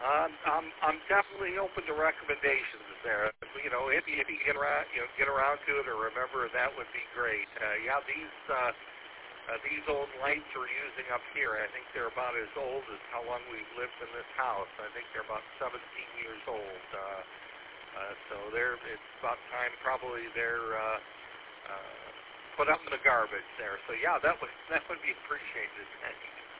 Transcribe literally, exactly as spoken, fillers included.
Um, I'm I'm definitely open to recommendations there. You know, if you, if you get around, you know, get around to it or remember, that would be great. Uh, yeah, these uh, uh, these old lights we're using up here, I think they're about as old as how long we've lived in this house. I think they're about seventeen years old. Uh, uh, so they're it's about time probably they're uh, uh, put up in the garbage there. So yeah, that would that would be appreciated.